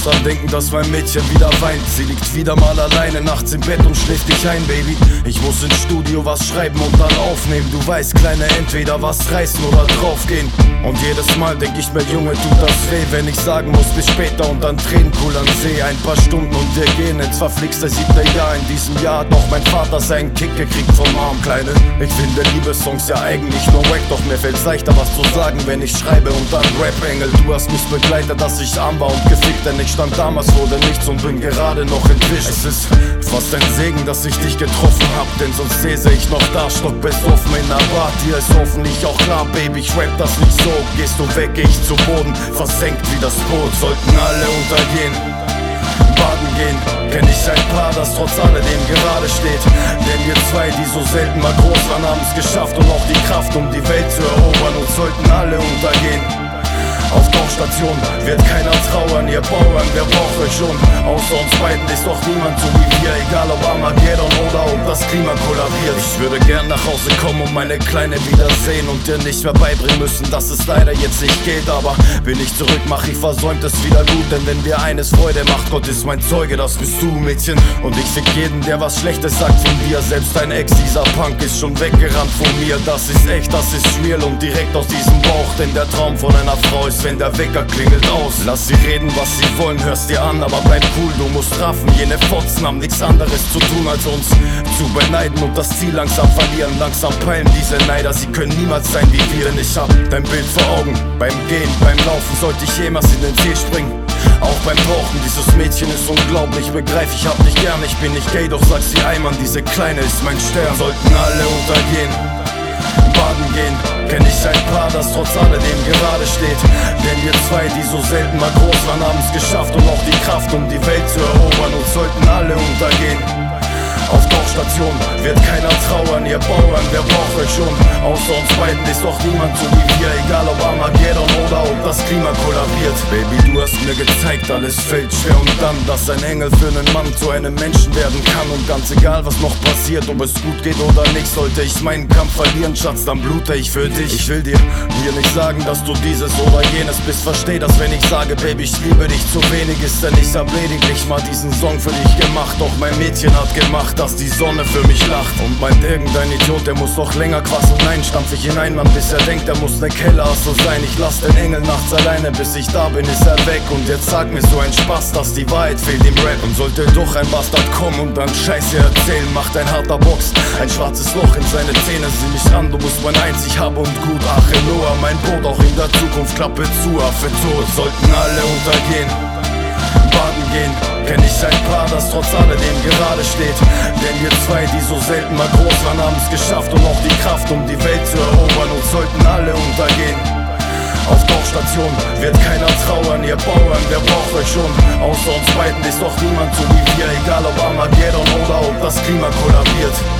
dran denken, dass mein Mädchen wieder weint. Sie liegt wieder mal alleine nachts im Bett und schläft dich ein, Baby. Ich muss ins Studio was schreiben und dann aufnehmen. Du weißt, Kleine, entweder was reißen oder draufgehen. Und jedes Mal denk ich mir, Junge, tut das weh, wenn ich sagen muss, bis später und dann Tränen kullern See. Ein paar Stunden und wir gehen ins verflixte 7. Jahr. In diesem Jahr hat noch mein Vater seinen Kick gekriegt vom Arm, Kleine. Ich finde Liebessongs ja eigentlich nur wack, doch mir fällt's leichter was zu sagen, wenn ich schreibe und dann Rap. Engel, du hast mich begleitet, dass ich arm war und gefickt, denn ich stand damals vor dem Nichts und bin gerade noch entwischt. Es ist fast ein Segen, dass ich dich getroffen hab, denn sonst säße ich noch da, stockbesoffen in der Bar. Dir ist hoffentlich auch klar, Baby, ich rap das nicht so. Gehst du weg, geh ich zu Boden, versenkt wie das Boot. Sollten alle untergehen, baden gehen, kenn ich ein Paar, das trotz alledem gerade steht. Denn wir zwei, die so selten mal groß waren, haben's geschafft und auch die Kraft, um die Welt zu erobern. Und sollten alle untergehen, auf Tauchstation wird keiner trauern, ihr Bauern, wer braucht euch schon? Außer uns beiden ist doch niemand so wie wir, egal ob Armageddon oder ob das Klima kollabiert. Ich würde gern nach Hause kommen und meine Kleine wiedersehen und dir nicht mehr beibringen müssen, dass es leider jetzt nicht geht. Aber bin ich zurück, mach ich Versäumtes wieder gut, denn wenn dir eines Freude macht, Gott ist mein Zeuge, das bist du, Mädchen. Und ich fick jeden, der was Schlechtes sagt von dir, selbst dein Ex, dieser Punk, ist schon weggerannt von mir. Das ist echt, das ist real und direkt aus diesem Bauch, denn der Traum von einer Frau ist, wenn der Wecker klingelt, aus. Lass sie reden, was sie wollen, hörst dir an, aber bleib cool, du musst raffen. Jene Fotzen haben nichts anderes zu tun, als uns zu beneiden und das Ziel langsam verlieren. Langsam peilen diese Neider, sie können niemals sein wie wir. Denn ich hab dein Bild vor Augen, beim Gehen, beim Laufen sollte ich jemals in den See springen. Auch beim Tauchen, dieses Mädchen ist unglaublich, begreif, ich hab dich gern, ich bin nicht gay, doch sag sie einmal, diese Kleine ist mein Stern. Sollten alle untergehen, baden gehen, kenn ich ein Paar, das trotz alledem gerade steht. Denn wir zwei, die so selten mal groß waren, haben's geschafft und auch die Kraft, um die Welt zu erobern. Und sollten alle untergehen, auf Tauchstation wird keiner trauern, ihr Bauern, wer braucht euch schon? Außer uns beiden ist doch niemand so wie wir, egal ob Armageddon oder ob das Klima kollabiert. Baby, du hast mir gezeigt, alles fällt schwer und dann, dass ein Engel für einen Mann zu einem Menschen werden kann. Und ganz egal, was noch passiert, ob es gut geht oder nicht, sollte ich meinen Kampf verlieren, Schatz, dann blute ich für dich. Ich will dir hier nicht sagen, dass du dieses oder jenes bist, versteh das, wenn ich sage, Baby, ich liebe dich zu wenig ist, denn ich hab lediglich mal diesen Song für dich gemacht. Doch mein Mädchen hat gemacht, dass die Sonne für mich lacht. Und meint irgendein Idiot, der muss noch länger quasseln. Nein, stampf ich hinein, Mann, bis er denkt, er muss ne Kellerasse sein. Ich lass den Engel nachts alleine, bis ich da bin, ist er weg. Und jetzt sag mir so ein Spaß, dass die Wahrheit fehlt im Rap. Und sollte doch ein Bastard kommen und dann Scheiße erzählen, macht ein harter Box ein schwarzes Loch in seine Zähne. Sieh mich an, du bist mein einzig Hab und Gut. Ach, Eloa, mein Boot, auch in der Zukunft, Klappe zu, Affe tot. Sollten alle untergehen, baden gehen, kenn ich ein Paar, das trotz alledem gerade steht. Denn wir zwei, die so selten mal groß waren, haben's geschafft und auch die Kraft, um die Welt zu erobern. Und sollten alle untergehen, auf Tauchstation wird keiner trauern, ihr Bauern, wer braucht euch schon? Außer uns beiden ist doch niemand so wie wir, egal ob Armageddon oder ob das Klima kollabiert.